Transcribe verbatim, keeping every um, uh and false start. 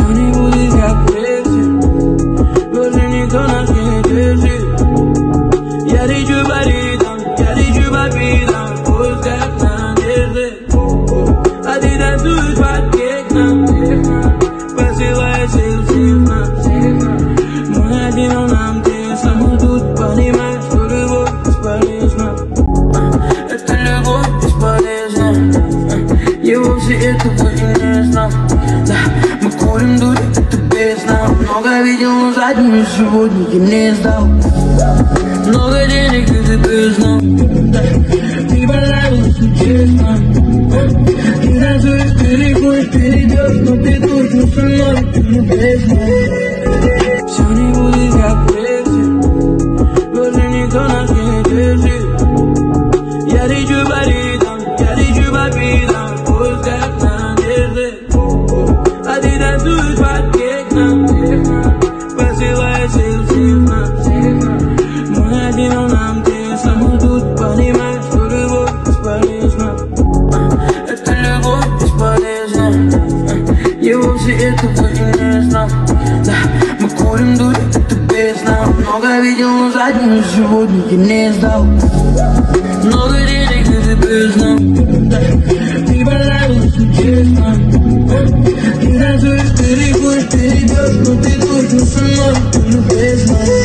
Все не будет как прежде, больше никто нас не держит. Я лечу по ритмам, я лечу по битам, в поисках надежды. А ты танцуешь под техно, посылая сил нас. Мы один, но нам тесно, мы тут понимаем, что любовь бесполезна. Это любовь бесполезна, я вовсе этого и не знал. Да, мы курим дурь, это бездна. Много видел, но заднюю сегодня я не сдал. Много денег, и ты бездна. Ты понравилась, но честно. Ты танцуешь, переходишь, перейдешь, но ты точно со мной, ты не бездна. Все не будет как прежде, больше никто нас не держит. Я лечу по ритмам, я лечу по битам, в поисках надежды. А ты танцуешь под техно, посылая сил нас. Мы один, но нам тесно, мы тут понимаем, что любовь бесполезна. Это любовь бесполезна, я вовсе этого и не знал. Да, мы курим дурь, это бездна. Много видел, но заднюю сегодня я не сдал. Много денег, и ты бездна. Ты понравилась, но честно. Ты танцуешь, переходишь, перейдешь, но ты точно со мной, ты не бездна.